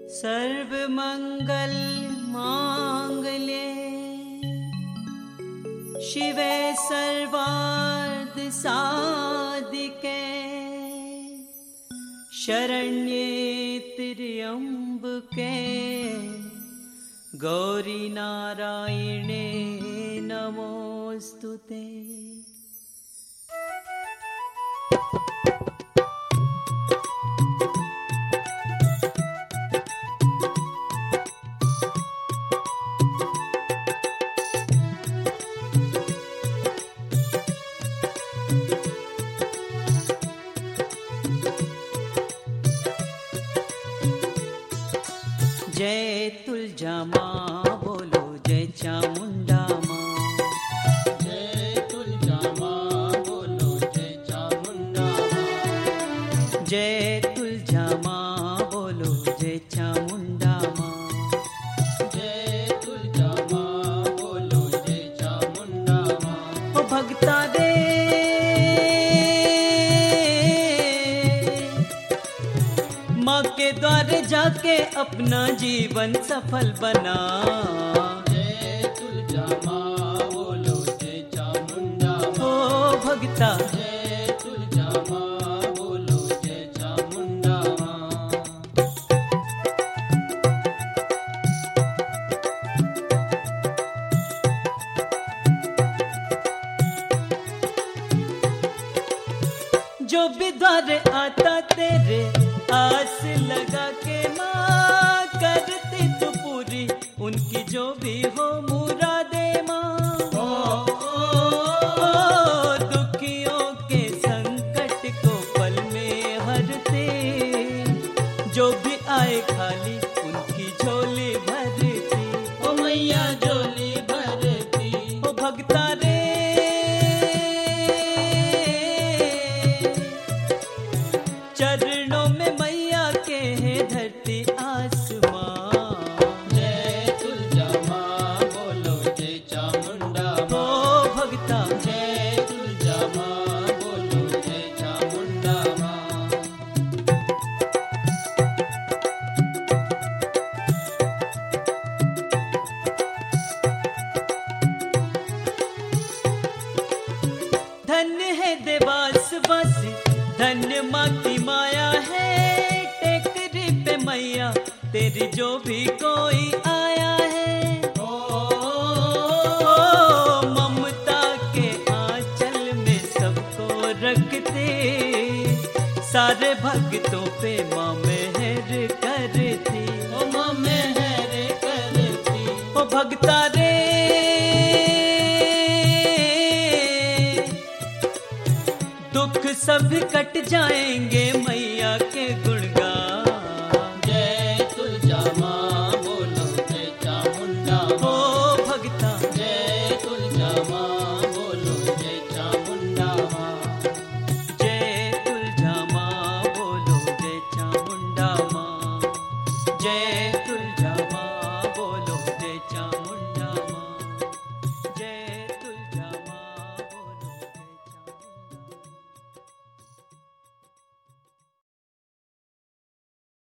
सर्व मंगल मांगल्ये शिवे सर्वार्थ साधिके शरण्ये त्र्यंबके गौरी नारायणे नमोस्तुते। जय तुलजा माँ बोलो जय चामुंडा माँ। जय तुलजा माँ बोलो जय चामुंडा माँ। जय तुलजा माँ बोलो जय चामुंडा माँ। जय तुलजा माँ बोलो जय चामुंडा माँ। ओ भगता रे माँ के द्वारे जाके अपना जीवन सफल बना। जय तुलजा माँ बोलो जय चामुंडा माँ। ओ भगता जय तुलजा माँ बोलो जय चामुंडा माँ। जो भी द्वार आता तेरे आस लगा के माँ करती तू पूरी उनकी जो भी हो मुरादे माँ। दुखियों के संकट को पल में हरते जो भी आए खाली उनकी झोली भरती। ओ मैया झोली भरती। ओ भगता रे चरणों में मैया के है धरती आसमां। जय तुलजा माँ बोलो जय चामुंडा ओ माँ। भगता जय तुलजा माँ बोलो जय चामुंडा माँ। धन्य है देवास वासी धन्य माँ की माया है। टेकरी पे मैया तेरी जो भी कोई आया है। ममता के आंचल में सबको रखते सारे भक्तों पे माँ मेहर करती। ओ माँ मेहर करती। ओ भगता रे दुख सब कट जाएंगे मैया के गुण